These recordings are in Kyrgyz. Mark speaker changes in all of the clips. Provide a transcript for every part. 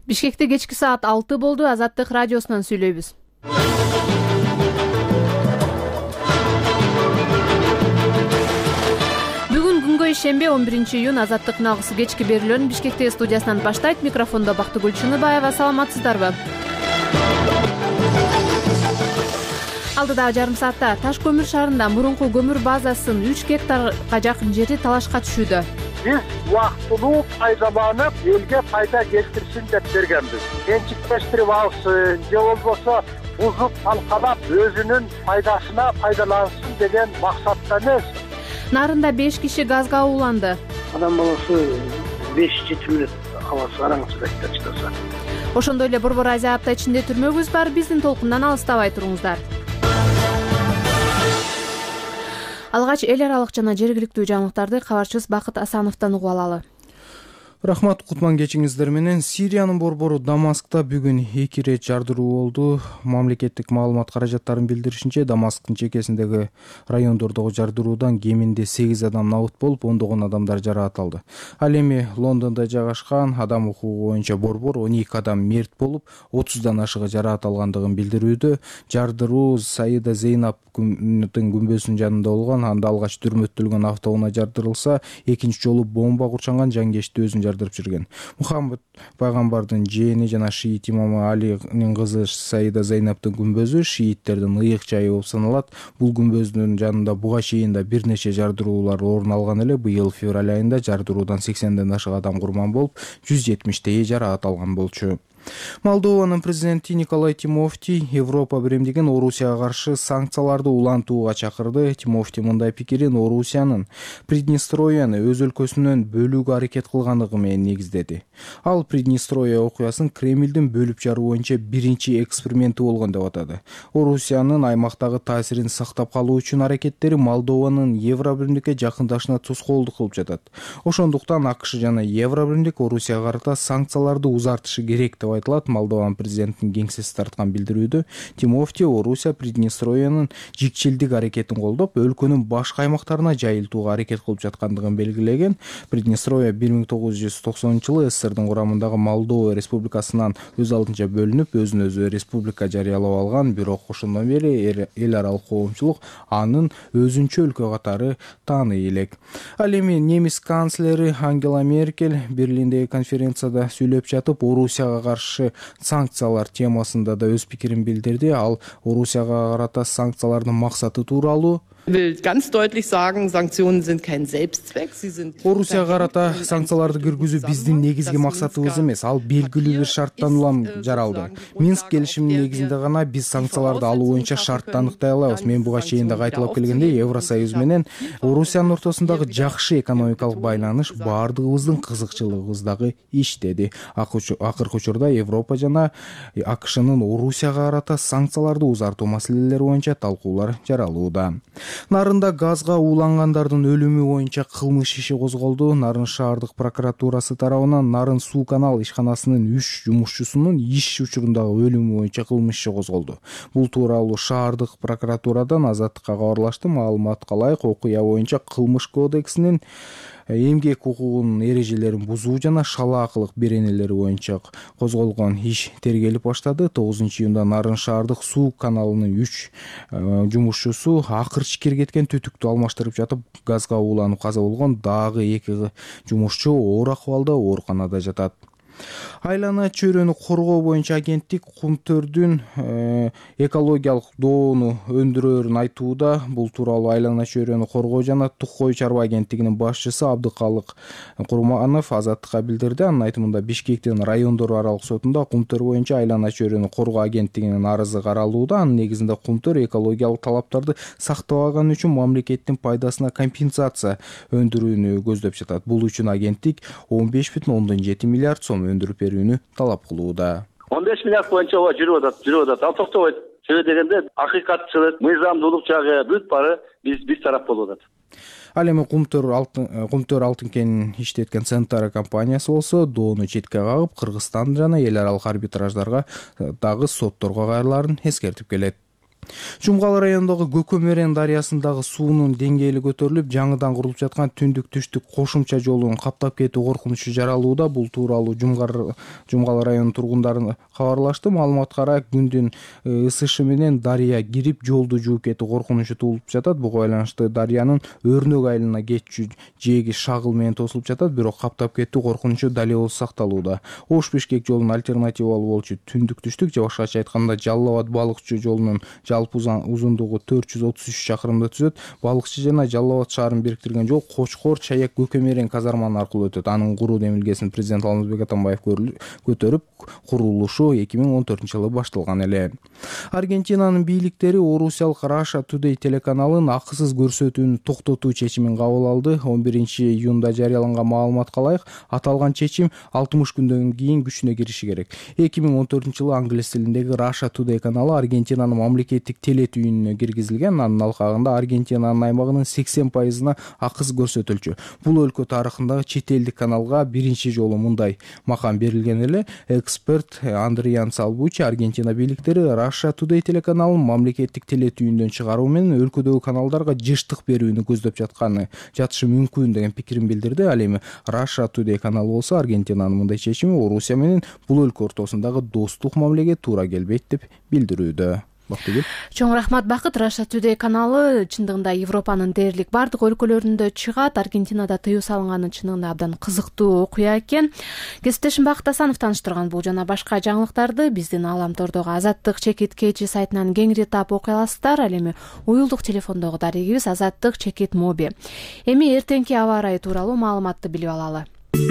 Speaker 1: Бишкекте кечки саат 6 болду. Азаттык радиосунан сүйлөйбүз. Бүгүн күнгө ишембе 11-июнь Азаттык нагысы кечки берүүлөрүн Бишкектеги студиясынан баштайт. Микрофондо Бактыгүл Чыныбаева. Саламатсыздарбы? Алдыдагы жарым саатта Таш көмүр шаарында мурунку көмүр базасын 3 гектарга жакын жери талашка түшүүдө.
Speaker 2: Биз убактылуу пайдаланып, элге пайда келтирсин деп бергенбиз. Менчиктештирип алсын, же болбосо бузуп талкалап өзүнүн пайдасына пайдалансын деген максатта эмес.
Speaker 1: Нарында 5 киши газга ууланды.
Speaker 2: Адам баласы 5-7 мүнөт каласы караңызча чыдаса.
Speaker 1: Ошондой эле Борбор Азия апта ичинде түрмөгүбүз бар. Биздин толкундан алыстабай туруңуздар. Алгач эл аралык жана жергиликтүү жаңылыктарды кабарчыбыз Бакыт Асановдон угуп алалы.
Speaker 3: Рахмат, кутман кечиңиздер менен. Сириянын борбору Дамаскта бүгүн 2 ирет жардыруу болду. Мамлекеттик маалымат каражаттарын билдиришинче, Дамасктын чекесиндеги райондордогу жардыруудан кеминде 8 адам набыт болуп, ондогон адамдар жараат алды. Ал эми Лондондо жайгашкан адам укугу боюнча борбор 12 адам мерт болуп, 30дан ашыгы жараат алгандыгын билдирүүдө. Жардыруу Саида Зейнабдын күмбөзүнүн жанында болгон, анда алгач дүрмөттөлгөн автоунаа жардырылса, экинчи жолу бомба курчанган жангечти өзүн жардырып жүргөн. Мухаммад пайгамбардын жээни жана шиит имамы Алинин кызы Саида Зейнабдын күмбөзү шииттердин ыйык жайы болуп саналат. Бул күмбөздүн жанында буга чейин да бир нече жардыруулар орун алган эле. Быйыл февраль айында жардыруудан 80ден ашык адам курман болуп, 170 жараат алган болчу. Молдованын президенти Николай Тимофти Европа биримдигин Орусияга каршы санкцияларды улантууга чакырды. Тимофти мындай пикирин Орусиянын Приднестровияны өз өлкөсүнөн бөлүүгө аракет кылгандыгы менен негиздеди. Ал Приднестровия окуясын Кремлдин бөлүп жаруу боюнча биринчи эксперименти болгон деп атады. Орусиянын аймактагы таасирин сактап калуу үчүн аракеттери Молдованын Евробиримдикке жакындашына тоскоолдук кылып жатат. Ошондуктан АКШ жана Евробиримдик Орусияга карата санкцияларды узартышы керек деп айтылат. Молдован президентинин кеңсеси тарткан билдирүүдө Тимофти Орусия Приднестровиянын жикчилдик аракетин колдоп, өлкөнүн башка аймактарына жайылтууга аракет кылып жаткандыгын белгилеген. Приднестровия 1990-жылы СССРдин курамындагы Молдова республикасынан өз алдынча бөлүнүп, өзүн өзү республика жарыялап алган, бирок ошондон бери эл аралык коомчулук анын өзүнчө өлкө катары тааный элек. Ал эми немис канцлери Ангела Меркель Берлиндеги конференцияда сүйлөп жатып, Орусияга каршы санкциялар темасында да өз пикирин билдирди. Ал Орусияга карата санкциялардын максаты тууралуу
Speaker 4: ganz deutlich sagen, Sanktionen sind kein Selbstzweck, sie sind
Speaker 3: Орусияга карата санкцияларды киргизүү биздин негизги максатыбыз эмес, ал белгилүү бир шарттан улам жаралды. Минск келишиминин негизинде гана биз санкцияларды алуу боюнча шартты аныктай алабыз. Мен буга чейин да кайталап келгендей, Евросоюз менен Орусиянын ортосундагы жакшы экономикалык байланыш баардыгыбыздын кызыкчылыгыбыздагы иш деди. Акыркы учурда Европа жана АКШнын Орусияга карата санкцияларды узартуу маселелери боюнча талкуулар жаралууда. Нарында газга уулангандардын өлүмү боюнча кылмыш иши козголду. Нарын шаардык прокуратурасы тарабынан Нарын суу канал ишканасынын 3 жумушчусунун иш учурундагы өлүмү боюнча кылмыш иши козголду. Бул тууралуу шаардык прокуратурадан Азаттыкка кабарлашты. Маалыматка ылайык, окуя боюнча кылмыш кодексинин эмгек укугунун эрежелерин бузуу жана шалаакылык беренелери боюнча козголгон иш тергелип баштады. 9-июнда Нарын шаардык суу каналынын 3 жумушчусу акырчы киргеткен түтүктү алмаштырып жатып, газга ууланып каза болгон. Дагы 2 жумушчу оор акыбалда ооруканада жатат. Айлана чөйрөнү коргоо боюнча агенттик кумтөрдүн экологиялык доону өндүрөөрүн айтууда. Бул тууралуу Айлана чөйрөнү коргоо жана тук кою чарба агенттигинин башчысы Абдыкалык Курманов Азаттыкка билдирди. Анын айтымында Бишкектин райондор аралык сотунда кумтөр боюнча Айлана чөйрөнү коргоо агенттигинин арызы каралууда. Анын негизинде кумтөр экологиялык талаптарды сактабаганы үчүн мамлекеттин пайдасына компенсация өндүрүүнү көздөп жатат. Бул үчүн агенттик 15,7 миллиард сом өндүрүп берүүнү талап кылууда.
Speaker 2: 15 миллиард боюнча жүрүп атат. Ал токтобойт. Себеби дегенде акыйкатчылык, мыйзамдуулук жагы бүт бары биз тарап болуп атат.
Speaker 3: Ал эми Кумтөр алтын кенин иштеткен Центара компаниясы болсо доону четке кагып, Кыргызстан жана эл аралык арбитраждарга дагы сотторго кайрылаарын эскертип келет. Жумгал районундагы Көкөмөрен дарыясындагы суунун деңгээли көтөрүлүп, жаңыдан курулуп жаткан түндүк-түштүк кошумча жолун каптап кетүү коркунучу жаралууда. Бул тууралуу Жумгал районунун тургундары кабарлашты. Маалыматка ырай, күндүн ысышы менен дарыя кирип, жолду жууп кетүү коркунучу туулуп жатат. Буга байланыштуу дарыянын Өрнөк айылына кетчү жээги шагыл менен тосулуп жатат, бирок каптап кетүү коркунучу дали болуп сакталууда. Ош-Бишкек жолунун альтернативалуу болчу түндүк-түштүк же башкача айтканда Жалал Абад балыкчы жолунун жалпы узундугу 433 чакырымды түзөт. Балыкчы жана Жалал Абад шаарын бириктирген жол Кочкор, Чаяк, Көкөмөрен казарманы аркылуу өтөт. Анын куруу демилгесин президент Алмазбек Атамбаев көтөрүп, курулушу 2014-жылы башталган эле. Аргентинанын бийликтери орусиялык Russia Today телеканалын акысыз көрсөтүүнү токтотуу чечимин кабыл алды. 11-июнда жарыяланган маалыматка ылайык, аталган чечим 60 күндөн кийин күчүнө кириши керек. 2014-жылы англис тилиндеги Russia Today каналы Аргентинанын мамлекеттик теле түйүнүнө киргизилген. Анын алкагында Аргентинанын аймагынын 80%-на акыс көрсөтүлчү. Бул өлкө тарыхындагы чет элдик каналга биринчи жолу мындай макам берилген эле. Эксперт Андриан Салбучи Аргентина бийликтери Russia Today телеканалын мамлекеттик теле түйүндөн чыгаруу менен өлкөдөгү каналдарга жыштык берүүнү көздөп жатышы мүмкүн деген пикирин билдирди. Ал эми Russia Today каналы болсо Аргентинанын мындай чечими Орусия менен бул өлкө ортосундагы достук мамилеге туура келбейт деп билдирүүдө.
Speaker 1: Чоң рахмат Бакыт. Russia Today каналы чындыгында Европанын дээрлик бардык өлкөлөрүндө чыгат. Аргентинада тыюу салынганы чындыгында абдан кызыктуу окуя экен. Кесиптешим Бакыт Асанов тааныштырган бул жана башка жаңылыктарды биздин Ааламтордогу Азаттык чекит KG сайтынан кеңири таап окуй аласыздар. Ал эми уюлдук телефондогу дарегибиз Азаттык чекит моби. Эми эртеңки аба ырайы тууралуу маалыматты билип алалы.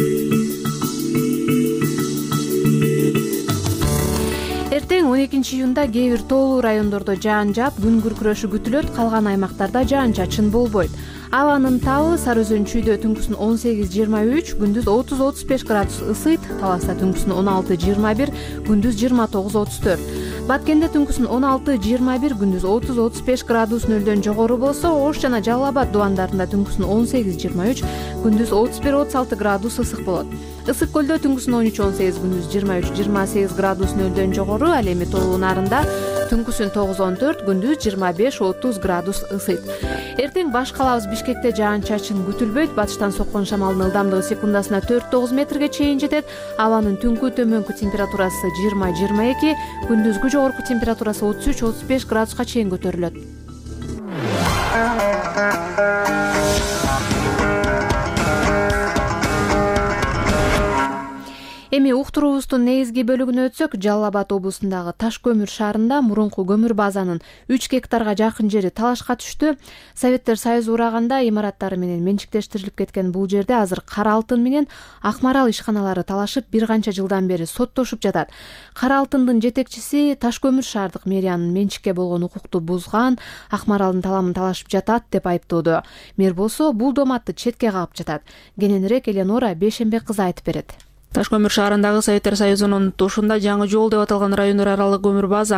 Speaker 1: Эртең 12-июнда кээ бир тоолуу райондордо жаан жаап, күн күркүрөшү күтүлөт, калган аймактарда жаан-чачын болбойт. Абанын табы Сары Өзөн чүйдө түнкүсүн 18-23, күндүз 30-35 градус ысыйт, Таласта түнкүсүн 16-21, күндүз 29-34. Баткенде түнкүсүн 16-21, күндүз 30-35 градус нөлдөн жогору болсо, Ош жана Жалал Абад дубандарында түнкүсүн 18-23, күндүз 31-36 градус ысык болот. Ысык көлдө түнкүсүн 13-18, күндүз 23-28 градус нөлдөн жогору, ал эми тоолуу нарында түнкүсүн 9-14, күндүз 25-30 градус ысыйт. Эртең баш калабыз Бишкекте жаан-чачын күтүлбөйт. Батыштан соккон шамалдын ылдамдыгы секундасына 4-9 метрге чейин жетет. Абанын түнкү төмөнкү температурасы 20-22, күндүзгү жогорку температурасы 33-35 градуска чейин көтөрүлөт. Эми уктуруубуздун негизги бөлүгүнө өтсөк, Жалал Абад облусундагы Таш көмүр шаарында мурунку көмүр базанын 3 гектарга жакын жери талашка түштү. Советтер Союзу ураганда имараттары менен менчиктештирилип кеткен бул жерде азыр Кара алтын менен Ак Марал ишканалары талашып, бир канча жылдан бери соттошуп жатат. Кара алтындын жетекчиси Таш көмүр шаардык мэриянын менчикке болгон укукту бузган, Ак Маралдын таламын талашып жатат деп айыптоодо. Мэр болсо бул доматты четке кагып жатат. Кененирээк Эленора Бейшембек кызы айтып берет.
Speaker 5: Таш көмүр шаарындагы Советтер Союзунун тушунда жаңы жол деп аталган райондор аралык көмүр база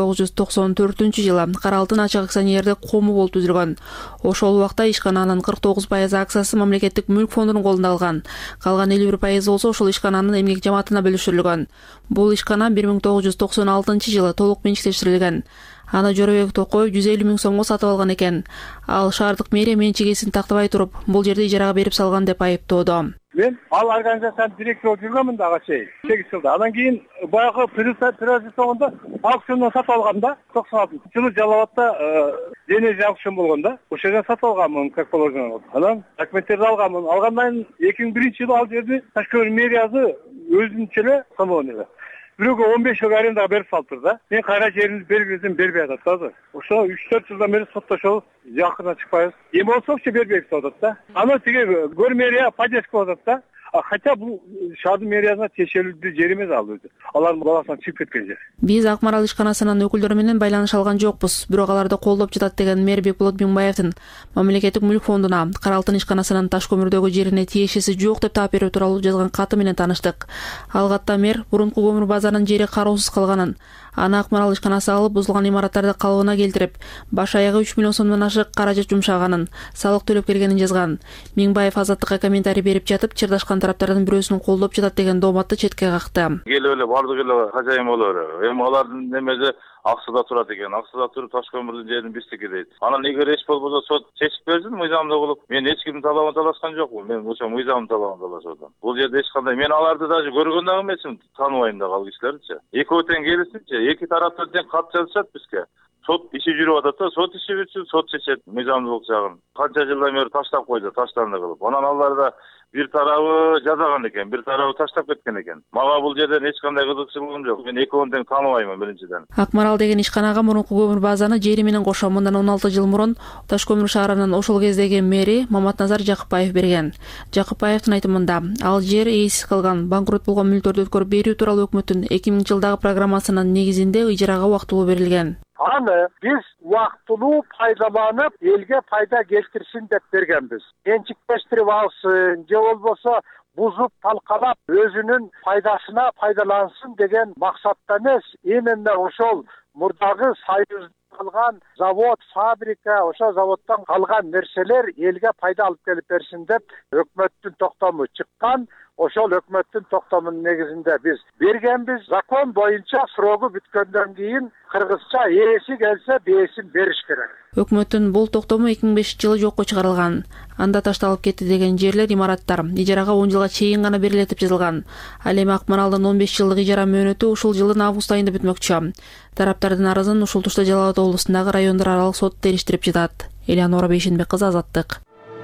Speaker 5: 1994-жылы Кара алтын ачык акционердик кому болуп түзүлгөн. Ошол убакта ишкананын 49% акциясы мамлекеттик мүлк фондунун колунда калган. Калган 51% болсо ошол ишкананын эмгек жамаатына бөлүшүрүлгөн. Бул ишкана 1996-жылы толук менчиктештирилген. Аны Жоробек Токоев 150 миң сомго сатып алган экен. Ал шаардык мэрия менчигесин тактабай туруп, бул жерди ижарага берип салган деп айыптоодо.
Speaker 2: Мен ал организациянын директору болуп жүргөнмүн дагы 8 жылда. Андан кийин баягы приватизация соңунда аукциондон сатып алгам да. 96-жылы Жалал Абадта денеж аукцион болгон да. Ошол жерден сатып алганмын, как положено. Анан документтерди алганмын. Алгандан 2001-жылы ал жерди Таш көмүр мэриясы өзүнчө эле салган эле. Бирөөгө 15 жыл арендаға берип салыптыр да. Мен кайра жеринди бергизем, бербей атат да. Ошо 3-4 жылдан бери соттошобуз, жакына чыкпайбыз. Эми болсокчу бербейбиз деп атат да. Аны тиги көр мэрия поддержка кылып атат да. Хотя бул шаардын мэриясына тиешелүү жер эмес ал өзү. Алардын баласынан чыгып кеткен жер.
Speaker 5: Биз Ак Марал ишканасынын өкүлдөрү менен байланыш алган жокпуз. Бирок аларды колдоп жатат деген мэр Бекболот Миңбаевдин мамлекеттик мүлк фондуна Кара алтын ишканасынын Таш көмүрдөгү жерине тиешеси жок деп таап берүү тууралуу жазган каты менен тааныштык. Ал катта мэр мурунку көмүр базанын жери кароосуз калганын, аны Ак Марал ишканасы алып бузулган имараттарды калыбына келтирип, баш аягы 3 миллион сомдон ашык каражат жумшаганын, салык төлөп келгенин жазган. Миңбаев Азаттыкка комментарий берип жатып, чырдашкан тараптардын бирөөсүн колдоп жатат деген дооматты четке какты.
Speaker 6: Келип эле бардык эле качайын боло берет. Эми алардын немеси ак сууда турат экен. Ак сууда туруп таш көмүрдүн жерин биздики дейт. Анан эгер эч болбосо сот чечип берсин мыйзамдуу кылып. Мен эч кимдин талабын талашкан жокмун. Мен ошо мыйзамдын талабын талашып атам. Бул жерде эч кандай мен аларды даже көргөн дагы эмесмин, тааныбайм дагы ал кишилерди. Экөө тең келишинчи, эки тараптан тең кат жазышат бизге. Сот иши жүрүп атат да, сот иши бүтсүн, сот чечет мыйзамдуулук жагын. Канча жылдан бери таштап койду, таштанды кылып. Анан алар да бир тарабы жазаган экен, бир тарабы таштап кеткен экен. Мага бул жерден эч кандай кызыкчылыгым жок. Мен экөөнү тең тааныбайм биринчиден.
Speaker 5: Акмарал деген ишканага мурунку көмүр базаны жери менен кошо мындан 16 жыл мурун Таш көмүр шаарынын ошол кездеги мэри Маматназар Жакыпбаев берген. Жакыпбаевдин айтымында, ал жер ээсиз калган, банкрот болгон мүлктөрдү өткөрүп берүү тууралуу өкмөттүн 2000-жылдагы программасынын негизинде ыжырага убактылуу берилген.
Speaker 2: Аны биз убактылуу пайдаланып, элге пайда келтирсин деп бергенбиз. Менчиктештирип алсын, же болбосо бузуп талкалап өзүнүн пайдасына пайдалансын деген максатта эмес, именно ошол мурдагы союз калган завод, фабрика, ошо заводдон калган нерселер элге пайда алып келип берсин деп өкмөттүн токтому чыккан. Ошол өкмөттүн токтомунун негизинде биз бергенбиз. Закон боюнча срогу бүткөндөн кийин кыргызча ээси келсе бээсин бериш керек.
Speaker 5: Өкмөттүн бул токтому 2005-жылы жокко чыгарылган. Анда ташталып кетти деген жерлер, имараттар ижарага 10 жылга чейин гана берилет деп жазылган. Ал эми Акмаралдын 15 жылдык ижара мөөнөтү ушул жылдын август айында бүтмөкчү. Тараптардын арызын ушул тушта Жалал Абад облусундагы райондор аралык сот териштирип жатат. Элеонора Бейшенбек кызы, Азаттык.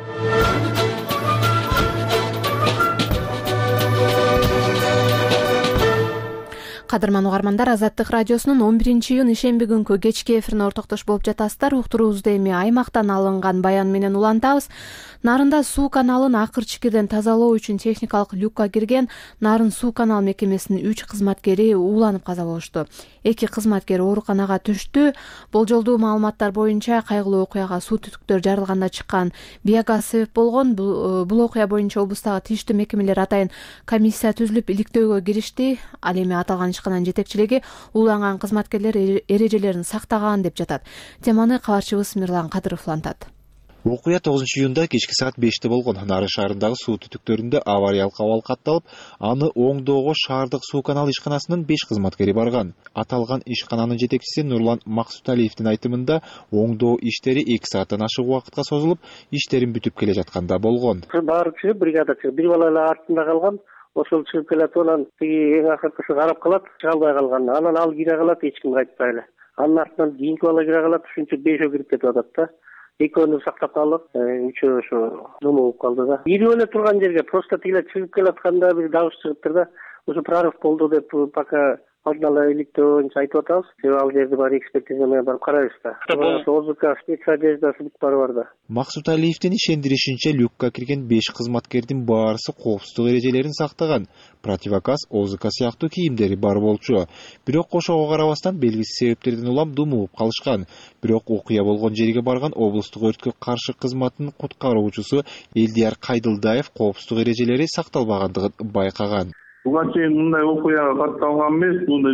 Speaker 1: Кадырман угармандар, Азаттык радиосунун 11-июнь ишемби күнкү кечки эфирине ортоктош болуп жатасыздар. Уктуруубузду эми аймактан алынган баян менен улантабыз. Нарында суу каналын акырчыкирден тазалоо үчүн техникалык люкка кирген Нарын суу канал мекемесинин 3 кызматкери ууланып каза болушту. 2 кызматкер ооруканага түштү. Болжолдуу маалыматтар боюнча кайгылуу окуяга суу түтүктөр жарылганда чыккан биогаз себеп болгон. Бул окуя боюнча облустагы тийиштүү мекемелер атайын комиссия түзүлүп иликтөөгө киришти. Ал эми аталган ишкананын жетекчилиги ууланган кызматкерлер эрежелерин сактаган деп жатат. Теманы кабарчыбыз Мирлан Кадыров улантат.
Speaker 7: Окуя 9-июнда кечки саат 5-те болгон. Нарын шаарындагы суу түтүктөрүндө авариялык абал катталып, аны оңдоого шаардык суу канал ишканасынын 5 кызматкери барган. Аталган ишкананын жетекчиси Нурлан Максуталиевдин айтымында, оңдоо иштери 2 сааттан ашык убакытка созулуп, иштерин бүтүп келе жатканда болгон.
Speaker 8: Барчы бригадачы бир бала эле артында калган. Ошол чыгып келет, анан тиги эң акыркысы карап калат, чыга албай калган. Анан ал кире калат, эч ким кайтпай эле. Анын артынан кийинки бала кире калат, ушунча 5 кирип кетип атат да. Экөөнү сактап калдык, үчөө ошо нема болуп калды да. Ирип эле турган жерге просто тигиле чыгып келатканда бир дабыш чыгыптыр да. Ошо прорыв болду деп пока алдын ала иликтөө боюнча айтып атабыз. Ал жерди бар экспертиза менен барып карайбыз да. ОЗК спецодеждасы бүт баары бар да.
Speaker 7: Максуталиевдин ишендиришинче, люкка кирген 5 кызматкердин баарысы коопсуздук эрежелерин сактаган. Противогаз, ОЗК сыяктуу кийимдери бар болчу. Бирок ошого карабастан белгисиз себептерден улам думуп калышкан. Бирок окуя болгон жерге барган облустук өрткө каршы кызматынын куткаруучусу Элдияр Кайдылдаев коопсуздук эрежелери сакталбагандыгын байкаган.
Speaker 9: Буга чейин мындай окуяга катталган эмес. Бул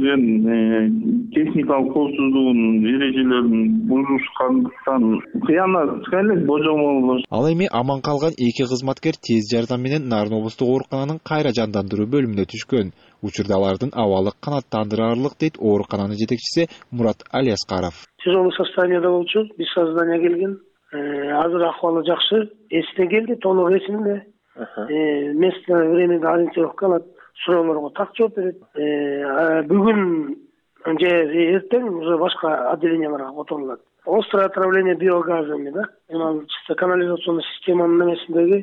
Speaker 9: деген техникалык коопсуздугунун эрежелерин бузушкандыктан кыянат элек божомол.
Speaker 7: Ал эми аман калган 2 кызматкер тез жардам менен Нарын облустук оорукананын кайра жандандыруу бөлүмүнө түшкөн. Учурда алардын абалы канааттандырарлык, дейт оорукананын жетекчиси Мурат Алиаскаров.
Speaker 8: Тяжелый состояниеда болчу, без сознания келген. Азыр акыбалы жакшы, эсине келди, толук эсинде. Место, времени ориентировка алат. Суроолорго так жооп берет. Бүгүн же эртең уже башка отделенияларга которулат. Острое отравление биогазами, да? Эми чисто канализационный системанын эмесиндеги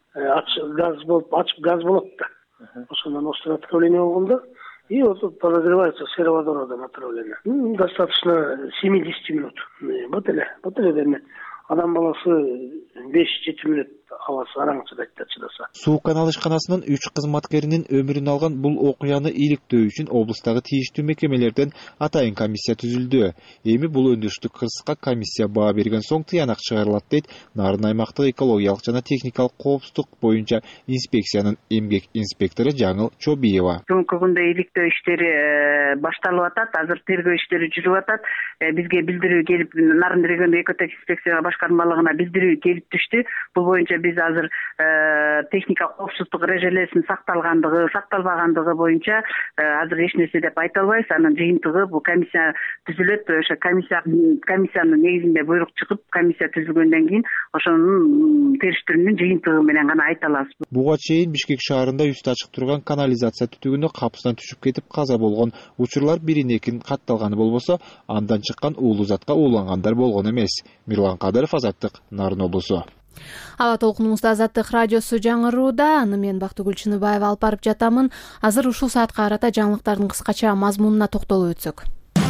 Speaker 8: ачык газ болот да. Ошондон острое отравление болгондо и вот подозревается сероводородом отравление. Достаточно 70 минут. Вот эле деме. Адам баласы 5-7 мүнөт аласы араң чыдаса.
Speaker 7: Суу канал ишканасынын 3 кызматкеринин өмүрүн алган бул окуяны иликтөө үчүн облустагы тийиштүү мекемелерден атайын комиссия түзүлдү. Эми бул өндүрүштүк кырсыкка комиссия баа берген соң тыянак чыгарылат, дейт Нарын аймактык экологиялык жана техникалык коопсуздук боюнча инспекциянын эмгек инспектору Жаңыл Чобиева.
Speaker 10: Бүгүнкү күндө иликтөө иштери башталып атат, азыр тергөө иштери жүрүп атат. Бизге билдирүү келип, Нарын региондук экотех инспекция башкармалыгына билдирүү келип түштү. Бул боюнча биз азыр техника коопсуздук эрежелеринин сакталбагандыгы боюнча азыр эч нерсе деп айта албайбыз. Анын жыйынтыгы бул комиссия түзүлөт. Ошо комиссиянын негизинде буйрук чыгып, комиссия түзүлгөндөн кийин ошонун териштирүүнүн жыйынтыгы менен гана айта алабыз.
Speaker 7: Буга чейин Бишкек шаарында үстү ачык турган канализация түтүгүнө капыстан түшүп кетип каза болгон учурлар бирин-экин катталганы болбосо, андан чыккан уулуу затка уулангандар болгон эмес. Мирлан Кадыров, Азаттык, Нарын облусу.
Speaker 1: Аба толкунубузда Азаттык радиосу жаңырууда. Аны мен Бактыгүл Чыныбаева алып барып жатамын. Азыр ушул саатка карата жаңылыктардын кыскача мазмунуна токтолуп өтсөк.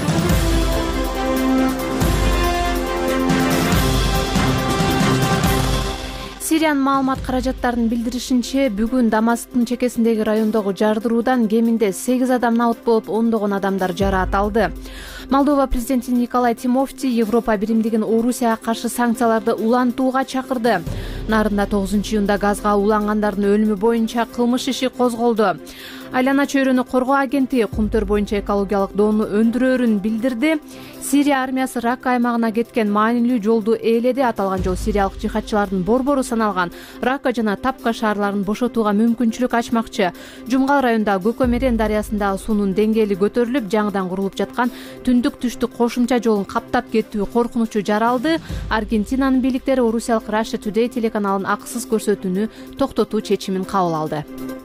Speaker 1: Сириянын маалымат каражаттарынын билдиришинче, бүгүн Дамасктын чекесиндеги райондогу жардыруудан кеминде 8 адам набыт болуп, ондогон адамдар жараат алды. Молдова президенти Николай Тимофти Европа биримдигин Орусияга каршы санкцияларды улантууга чакырды. Нарында 9-июнда газга улангандардын өлүмү боюнча кылмыш иши козголду. Айлана чөйрөнү коргоо агенти Кумтөр боюнча экологиялык доону өндүрөөрүн билдирди. Сирия армиясы Ракка аймагына кеткен маанилүү жолду ээледи. Аталган жол сириялык жихадчылардын борбору саналган Ракка жана Тапка шаарларын бошотууга мүмкүнчүлүк ачмакчы. Жумгал районундагы Көкөмерен дарыясындагы суунун деңгээли көтөрүлүп, жаңыдан курулуп жаткан түндүк-түштүк кошумча жолун каптап кетүү коркунучу жаралды. Аргентинанын бийликтери Орусиялык Russia Today телеканалынын акысыз көрсөтүүнү токтотуу чечимин кабыл алды.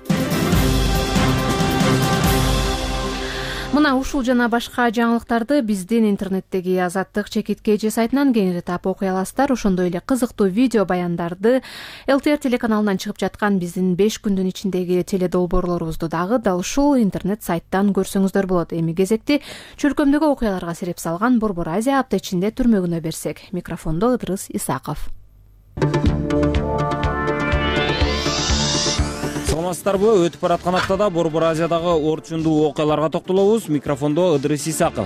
Speaker 1: Мына ушул жана башка жаңылыктарды биздин интернеттеги Азаттык чекит же сайтынан кеңири таап окуй аласыздар. Ошондой эле кызыктуу видео баяндарды ЛТР телеканалынан чыгып жаткан биздин 5 күндүн ичиндеги теледолбоорлорубузду дагы дал ушул интернет сайттан көрсөңүздөр болот. Эми кезекти чөлкөмдөгү окуяларга сереп салган Борбор Азия апта ичинде түрмөгүнө берсек. Микрофондо Ыдырыс Исаков.
Speaker 11: Саламатсыздарбы? Өтүп бараткан аптада Борбор Азиядагы орчундуу окуяларга токтолобуз. Микрофондо Ыдырыс Исаков.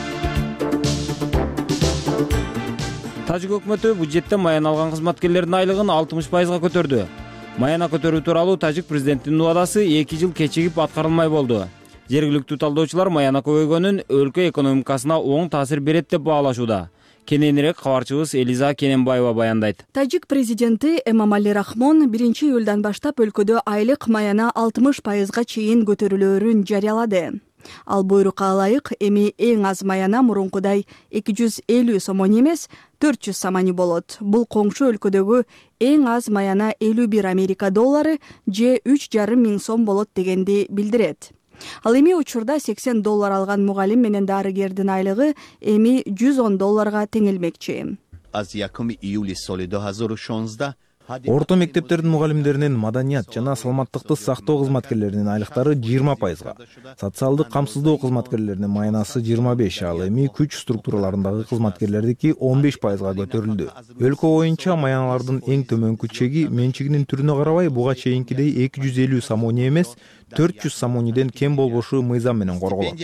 Speaker 11: Тажик өкмөтү бюджеттен маян алган кызматкерлердин айлыгын 60%га көтөрдү. Маяна көтөрүү тууралуу тажик президентинин убадасы 2 жыл кечигип аткарылмай болду. Жергиликтүү талдоочулар маяна көбөйгөнүн өлкө экономикасына оң таасир берет деп баалашууда. Кененирээк кабарчыбыз Элиза Кененбаева баяндайт.
Speaker 12: Тажик президенти Эмомали Рахмон 1-июлдан баштап өлкөдө айлык маяна 60%га чейин көтөрүлөөрүн жарыялады. Ал буйрукка ылайык эми эң аз маяна мурункудай 250 сомон эмес 400 сомони болот. Бул коңшу өлкөдөгү эң аз маяна 51 Америка доллары же 3,5 миң сом болот дегенди билдирет. Ал эми учурда $80 алган мугалим менен дарыгердин айлыгы эми $110 теңелмекчи.
Speaker 13: Az 1 июли соли 2016
Speaker 14: Орто мектептердин мугалимдеринин маданият жана саламаттыкты сактоо кызматкерлеринин айлыктары 20%га, социалдык камсыздоо кызматкерлеринин маянасы 25, ал эми күч структураларындагы кызматкерлердики 15%га көтөрүлдү. Өлкө боюнча маяналардын эң төмөнкү чеги менчигинин түрүнө карабай буга чейинкидей 250 сомони эмес 400 сомониден кем болбошу мыйзам менен корголот.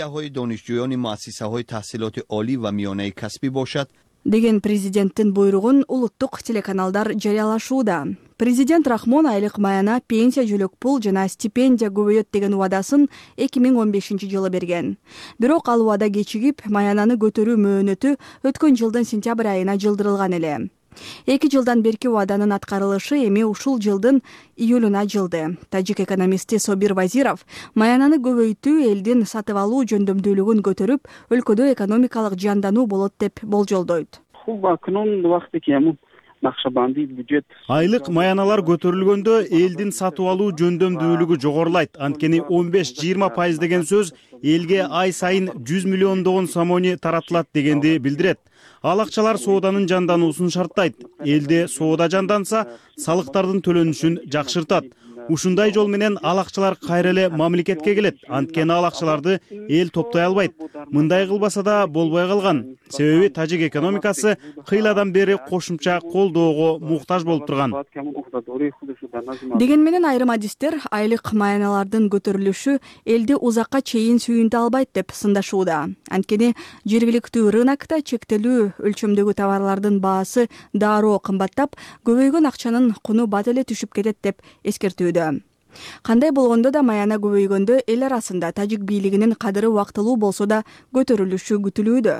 Speaker 12: Деген президенттин буйругун улуттук телеканалдар жарыялашууда. Президент Рахмон айлык маяна, пенсия, жөлөк пул жана стипендия көбөйөт деген убадасын 2015-жылы берген. Бирок ал убада кечигип, маянаны көтөрүү мөөнөтү өткөн жылдын сентябрь айына жылдырылган эле. 2 жылдан берки убаданын аткарылышы эми ушул жылдын июлуна жылды. Тажик экономисти Собир Вазиров маянаны көбөйтүү элдин сатып алуу жөндөмдүүлүгүн көтөрүп, өлкөдө экономикалык жандануу болот деп болжолдойт.
Speaker 15: Айлык маяналар көтөрүлгөндө элдин сатып алуу жөндөмдүүлүгү жогорулайт. Анткени 15-20% деген сөз элге ай сайын 100 миллиондогон сомони таратылат дегенди билдирет. Ал акчалар сооданын жандануусун шарттайт. Элде соода жанданса, салыктардын төлөнүшүн жакшыртат. Ушундай жол менен ал акчалар кайра эле мамлекетке келет. Анткени ал акчаларды эл топтой албайт. Мындай кылбаса да болбой калган. Себеби тажик экономикасы кыйладан бери кошумча колдоого муктаж болуп турган.
Speaker 12: Деген менен айрым адистер айлык маяналардын көтөрүлүшү элди узакка чейин сүйүнтө албайт деп сындашууда. Анткени жергиликтүү рынокто чектелүү өлчөмдөгү товарлардын баасы дароо кымбаттап, көбөйгөн акчанын куну бат эле түшүп кетет деп эскертүүдө. Кандай болгондо да маяна көбөйгөндө эл арасында тажик бийлигинин кадыры убактылуу болсо да көтөрүлүшү күтүлүүдө.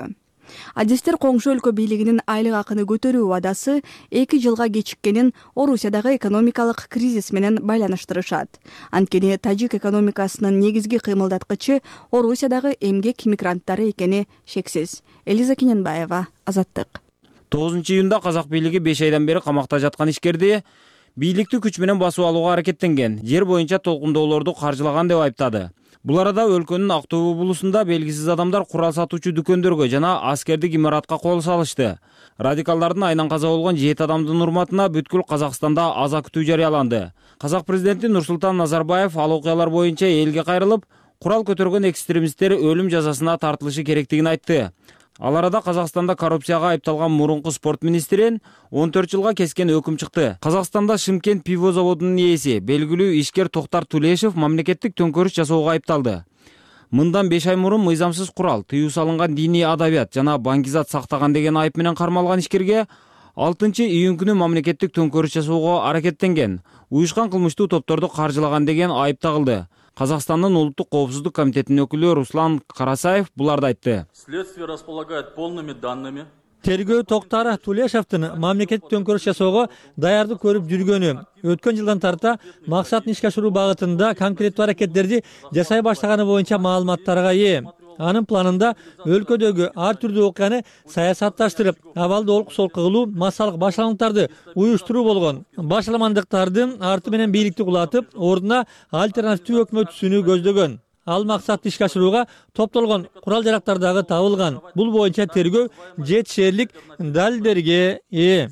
Speaker 12: Адистер коңшу өлкө бийлигинин айлык акыны көтөрүү убадасы 2 жылга кечиккенин Орусиядагы экономикалык кризис менен байланыштырышат. Анткени тажик экономикасынын негизги кыймылдаткычы Орусиядагы эмгек мигранттары экени шексиз. Элиза Кененбаева, Азаттык.
Speaker 11: 9-июнда казак бийлиги 5 айдан бери камакта жаткан ишкерди бийликти күч менен басып алууга аракеттенген, жер боюнча толкундоолорду каржылаган деп айыптады. Бул арада өлкөнүн Актөө облусунда белгисиз адамдар курал сатуучу дүкөндөргө жана аскердик имаратка кол салышты. Радикалдардын айынан каза болгон 7 адамдын урматына бүткүл Казакстанда аза күтүү жарыяланды. Казак президенти Нурсултан Назарбаев ал окуялар боюнча элге кайрылып, курал көтөргөн экстремисттер өлүм жазасына тартылышы керектигин айтты. Ал арада Казакстанда коррупцияга айыпталган мурунку спорт министрин 14 жылга кескен өкүм чыкты. Казакстанда Шымкент пиво заводунун ээси, белгилүү ишкер Токтар Тулешев мамлекеттик төңкөрүш жасоого айыпталды. Мындан 5 ай мурун мыйзамсыз курал, тыюу салынган диний адабият жана баңгизат сактаган деген айып менен кармалган ишкерге 6-июнь күнү мамлекеттик төңкөрүш жасоого аракеттенген, уюшкан кылмыштуу топторду каржылаган деген айып тагылды. Казакстандын улуттук коопсуздук комитетинин өкүлү Руслан Карасаев буларды айтты.
Speaker 16: Следствие располагает полными данными.
Speaker 17: Тергөө Токтар Тулешевдин мамлекеттик төңкөрүш жасоого даярдык көрүп жүргөнү, өткөн жылдан тарта максатын ишке ашыруу багытында конкреттүү аракеттерди жасай баштаганы боюнча маалыматтарга ээ. Анын планында өлкөдөгү ар түрдүү окуяны саясатташтырып, абалды олку-солку кылуу, массалык башаламдыктарды уюштуруу болгон. Башаламандыктардын арты менен бийликти кулатып, ордуна альтернативдүү өкмөт түзүүнү көздөгөн. Ал максатты ишке ашырууга топтолгон курал-жарактар дагы табылган. Бул боюнча тергөө жетишерлик далилдерге ээ.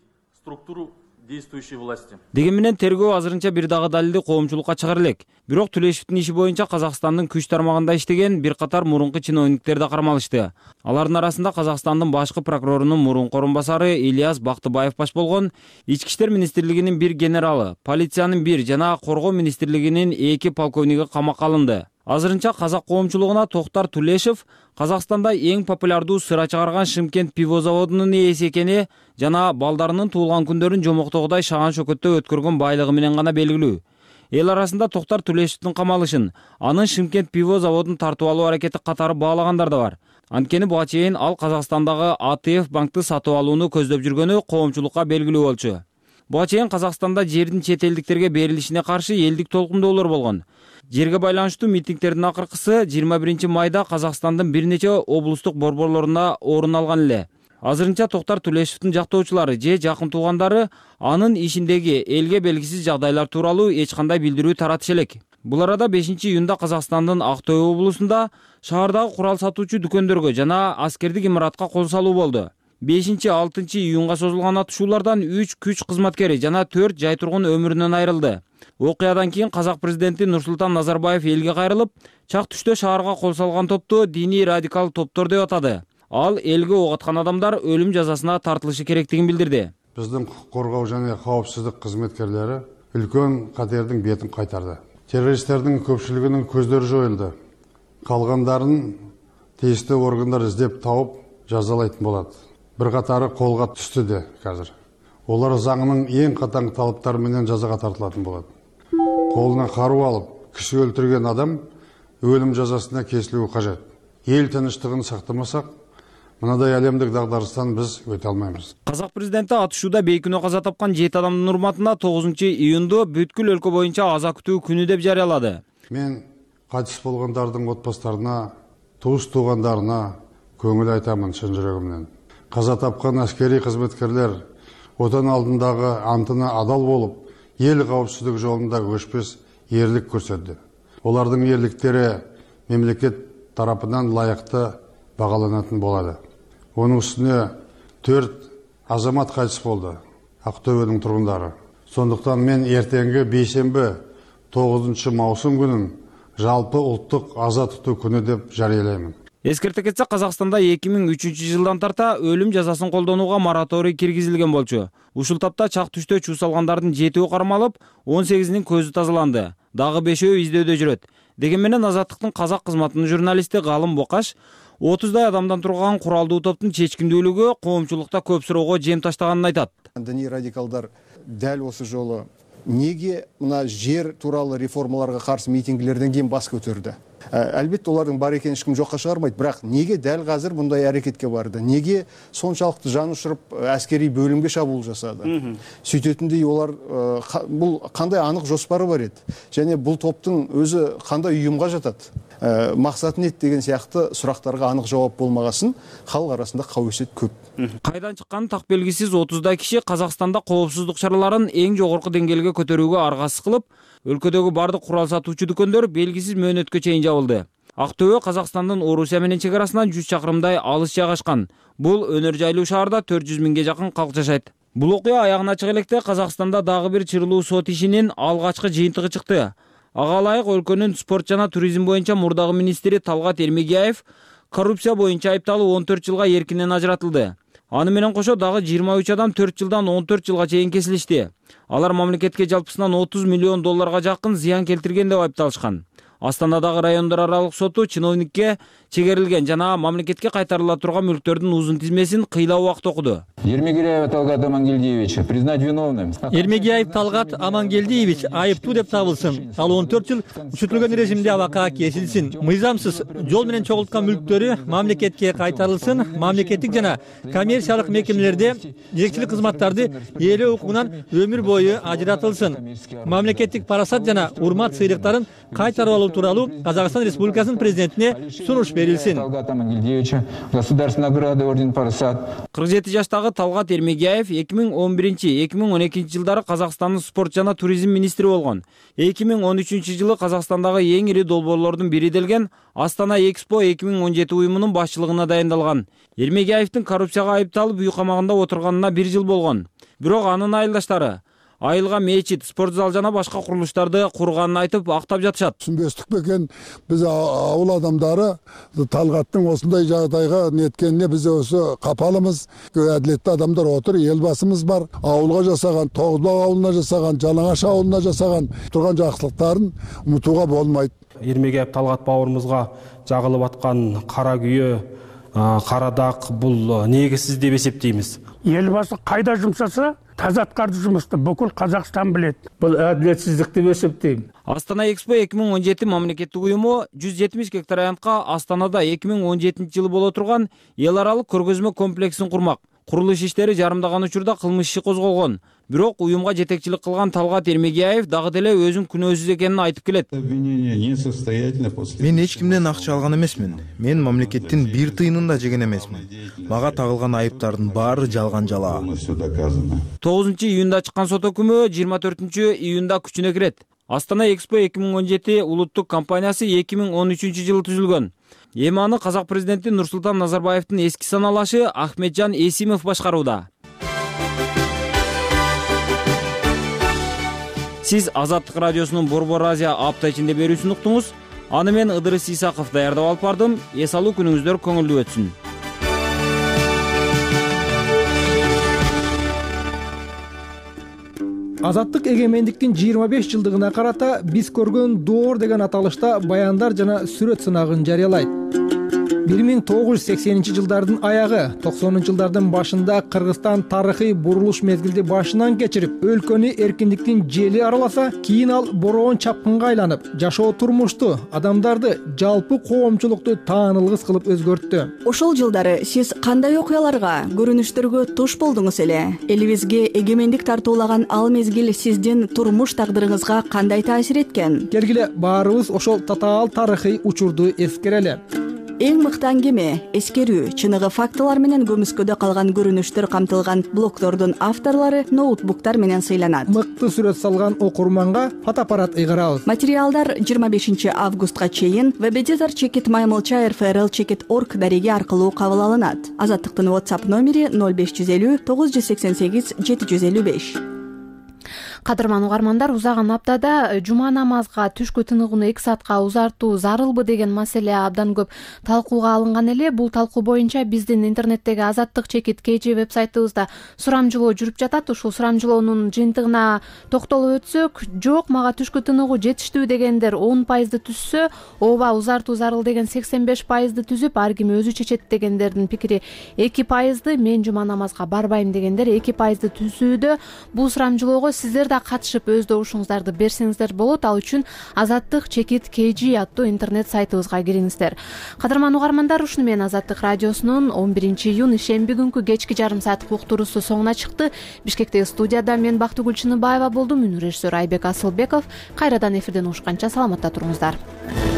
Speaker 11: Деген менен тергөө азырынча бир дагы далилди коомчулукка чыгара элек. Бирок Тулешевдин иши боюнча Казакстандын күч тармагында иштеген бир катар мурунку чиновниктер да кармалышты. Алардын арасында Казакстандын башкы прокурорунун мурунку орун басары Ильяс Бактыбаев баш болгон, Ички иштер министрлигинин 1 генералы, полициянын 1 жана коргоо министрлигинин 2 полковниги камакка алынды. Азырынча казак коомчулугуна Токтар Тулешев Казакстанда эң популярдуу сыра чыгарган Шымкент пиво заводунун ээси экени жана балдарынын туулган күндөрүн жомоктогудай шаган шөкөттө өткөргөн байлыгы менен гана белгилүү. Эл арасында Токтар Тулешевдин камалышын, анын Шымкент пиво заводун тартып алуу аракети катары баалагандар да бар. Анткени буга чейин ал Казакстандагы АТФ банкты сатып алууну көздөп жүргөнү коомчулукка белгилүү болчу. Буга чейин Казакстанда жердин чет элдиктерге берилишине каршы элдик толкундоолор болгон. Жерге байланыштуу митингтердин акыркысы 21 майда Казакстандын бир нече облустук борборлорунда орун алган эле. Азырынча Токтар Тулешевдин жактоочулары же жакын туугандары анын ишиндеги элге белгисиз жагдайлар тууралуу эч кандай билдирүү таратыш элек. Бул арада 5-июнда Казакстандын Актөө облусунда шаардагы курал сатуучу дүкөндөргө жана аскердик имаратка кол салуу болду. 5-6 июнга созулган атышуулардан 3 күч кызматкери жана 4 жай тургун өмүрүнөн айрылды. Окуядан кийин казак президенти Нурсултан Назарбаев элге кайрылып, чак түштө шаарга кол салган топту диний радикал топтор деп атады. Ал элге ок аткан адамдар өлүм жазасына тартылышы керектигин билдирди.
Speaker 18: Биздин укук коргоо жана коопсуздук кызматкерлери үлкөн катердин бетин кайтарды. Террористтердин көпчүлүгүнүн көздөрү жоюлду. Калгандарын тийиштүү органдар издеп тауып жазалайтын болот. Бир катары колго түштү де азыр. Олар заңынын эң катаң талаптары менен жазага тартылатын болот. Колуна каруу алып, киши өлтүргөн адам өлүм жазасына кесилүүгө кажет. Эл тынчтыгын сактамасак, мындай әлемдик дагдарыстан биз өтө алмайбыз.
Speaker 11: Казак президенти атышууда бейкүнөө каза тапкан 7 адамдын урматына 9-июнду бүткүл өлкө боюнча аза күтүү күнү деп жарыялады.
Speaker 18: Мен кайтыс болгондордун отбасыларына, туус туугандарына көңүл айтамын чын жүрөгүмдөн. Каза тапкан аскери кызматкерлер отан алдындагы антына адал болуп, эл коопсуздугу жолунда өчпөс эрлик көрсөттү. Олардын эрликтери мемлекет тарапынан лайыкты багаланатын болот. Онун үстүнө 4 азамат кайтыс болду, Актөбөнүн тургундары. Сондуктан мен эртеңки бейшемби 9 маусым күнүн жалпы улуттук аза тутуу күнү деп жарыялайм.
Speaker 11: Эскерте кетсек, Казакстанда 2003 жылдан тарта өлүм жазасын колдонууга мораторий киргизилген болчу. Ушул тапта чак түштө чуу салгандардын 7-өө кармалып, 18-нин көзү тазаланды. Дагы 5-өө издөөдө жүрөт. Деген менен Азаттыктын казак кызматынын журналисти Галым Бокаш 30дай адамдан турган куралдуу топтун чечкиндүүлүгү коомчулукта көп суроого жем таштаганын айтат.
Speaker 19: Диний радикалдар дәл осы жолы неге мына жер тууралуу реформаларга каршы митингилерден кийин бас көтөрдү? Әлбетте олардың бар екенін ешкім жоққа шығармайды, бірақ неге дәл қазір бұндай әрекетке барды? Неге соншалықты жан ұшырып әскери бөлімге шабуыл жасады? Сөйтетіндей олар бұл қандай анық жоспары бар еді? Және бұл топтың өзі қандай ұйымға жатады? Мақсаты не деген сияқты сұрақтарға анық жауап болмағасын, халық арасында қауесет көп.
Speaker 11: Қайдан шыққан тақ белгісіз 30 киши Қазақстанда коопсуздук чараларын эң жогорку деңгээлге көтөрүүгө аргасыз кылып, өлкөдөгү бардык курал сатуучу дүкөндөр белгисиз мөөнөткө чейин жабылды. Актөбө Казакстандын Орусия менен чек арасынан 100 чакырымдай алыс жайгашкан. Бул өнөр жайлуу шаарда 400 миңге жакын калк жашайт. Бул окуя аягына чыга электе Казакстанда дагы бир чырылуу сот ишинин алгачкы жыйынтыгы чыкты. Ага ылайык өлкөнүн спорт жана туризм боюнча мурдагы министри Талгат Эрмегияев коррупция боюнча айыпталып 14 жылга эркинен ажыратылды. Аны менен кошо дагы 23 адам 4 жылдан 14 жылга чейин кесилишти. Алар мамлекетке жалпысынан 30 миллион долларга жакын зыян келтирген деп айыпталышкан. Астанадагы райондор аралык соту чиновникке чегерилген жана мамлекетке кайтарыла турган мүлктөрдүн узун тизмесин кыйла убакыт окуду.
Speaker 20: Эрмегияев Талгат Амангелдиевич признать виновным.
Speaker 17: Эрмегияев Талгат Амангелдиевич айыптуу деп табылсын. Ал 14 жыл күчөтүлгөн режимде абакка кесилсин. Мыйзамсыз жол менен чогулткан мүлктөрү мамлекетке кайтарылсын. Мамлекеттик жана коммерциялык мекемелерде жетекчилик кызматтарды ээлөө укугунан өмүр бою ажыратылсын. Мамлекеттик парасат жана урмат сыйлыктарын кайтарып алуу тууралуу Казакстан Республикасынын президентине сунуш берилсин.
Speaker 20: Талгат Амангелдиевич государственной награды орден парасат.
Speaker 11: 47 жаштагы Талгат Эрмегияев 2011-2012 жылдары Казакстандын спорт жана туризм министри болгон. 2013 жылы Казакстандагы эң ири долбоорлордун бири делген Астана Экспо 2017 уюмунун башчылыгына дайындалган. Эрмегияевдин коррупцияга айыпталып үй камагында отурганына 1 жыл болгон. Бирок анын айылдаштары айылга мечит, спорт зал жана башка курулуштарды курганын айтып актап жатышат.
Speaker 21: Түшүнбөстүк бекен биз ауыл адамдары Талгаттын осундай жагдайга неткенине биз өзү капалымыз. Адилеттүү адамдар отур, эл басымыз бар. Ауылга жасаган, Тогузбак ауылуна жасаган, Жалаңаш ауылуна жасаган турган жакшылыктарын унутууга болмойт.
Speaker 22: Эрмегияев Талгат бауырымызга жагылып аткан кара күйө, кара дак бул негизсиз деп эсептейбиз.
Speaker 23: Елбасы қайда жұмсаса, таза атқарды жұмысты бүкіл Қазақстан білет. Бұл әділетсіздік деп есептеймін.
Speaker 11: Астана Экспо 2017 мамлекеттик уюму 170 гектар аянтка Астанада 2017 жылы боло турган эл аралык көргөзмө комплексин курмак. Курулуш иштери жарымдаган учурда кылмыш иши козголгон. Бирок уюмга жетекчилик кылган Талгат Эрмегияев дагы деле өзүн күнөөсүз экенин айтып келет.
Speaker 14: Мен эч кимден акча алган эмесмин. Мен мамлекеттин бир тыйынын да жеген эмесмин. Мага тагылган айыптардын баары жалган жала.
Speaker 11: 9 июнда чыккан сот өкүмү 24 июнда күчүнө кирет. Астана Экспо 2017 улуттук компаниясы 2013 жылы түзүлгөн. Эми аны Казак президенти Нурсултан Назарбаевдин эски саналашы Ахметжан Эсимов башкарууда. Сиз Азаттык радиосунун Борбор Азия апта ичинде берүүсүн уктуңуз. Аны мен Ыдырыс Исаков даярдап алып бардым. Эс алуу күнүңүздөр көңүлдүү өтсүн.
Speaker 24: Азаттык эгемендиктин 25 жылдыгына карата биз көргөн доор деген аталышта баяндар жана сүрөт сынагын жарыялайт. 1980 жылдардын аягы, 90 жылдардын башында Кыргызстан тарыхый бурулуш мезгилди башынан кечирип, өлкөнү эркиндиктин жели араласа, кийин ал бороон чапкынга айланып, жашоо турмушту, адамдарды, жалпы коомчулукту таанылгыс кылып өзгөрттү.
Speaker 12: Ошол жылдары сиз кандай окуяларга, көрүнүштөргө туш болдуңуз эле? Элибизге эгемендик тартуулаган ал мезгил сиздин турмуш тагдырыңызга кандай таасир эткен?
Speaker 24: Келгиле баарыбыз ошол татаал тарыхый учурду эскерели.
Speaker 12: Эң мыкты аңгеме, эскерүү, чыныгы фактылар менен көмүскөдө калган көрүнүштөр камтылган блогтордун авторлору ноутбуктар менен сыйланат.
Speaker 24: Мыкты сүрөт салган окурманга фотоаппарат ыйгарабыз.
Speaker 12: Материалдар 25 августка чейин www.maymolcha.rfrl.org дареги аркылуу кабыл алынат. Азаттыктын WhatsApp номери 0550 988 755.
Speaker 1: Кадырман угармандар, узаган аптада жума намазга түшкү тыныгууну 2 саатка узартуу зарылбы деген маселе абдан көп талкууга алынган эле. Бул талкуу боюнча биздин интернеттеги Азаттык чекит KG вебсайтыбызда сурамжылоо жүрүп жатат. Ушул сурамжылоонун жыйынтыгына токтолуп өтсөк, жок, мага түшкү тыныгуу жетиштүү дегендер 10% түзсө, ооба узартуу зарыл деген 85% түзүп, ар ким өзү чечет дегендердин пикири 2%, мен жума намазга барбайм дегендер 2% түзүүдө. Бул сурамжылоого сиздер да катышып өз добушуңуздарды берсеңиздер болот. Ал үчүн Азаттык чекит KG аттуу интернет сайтыбызга кириңиздер. Кадырман угармандар, ушуну менен Азаттык радиосунун 11-июнь ишемби күнкү кечки жарым сааттык уктуруусу соңуна чыкты. Бишкектеги студияда мен Бактыгүл Чыныбаева болдум. Үнү режиссер Айбек Асылбеков. Кайрадан эфирден угушканча саламатта туруңуздар.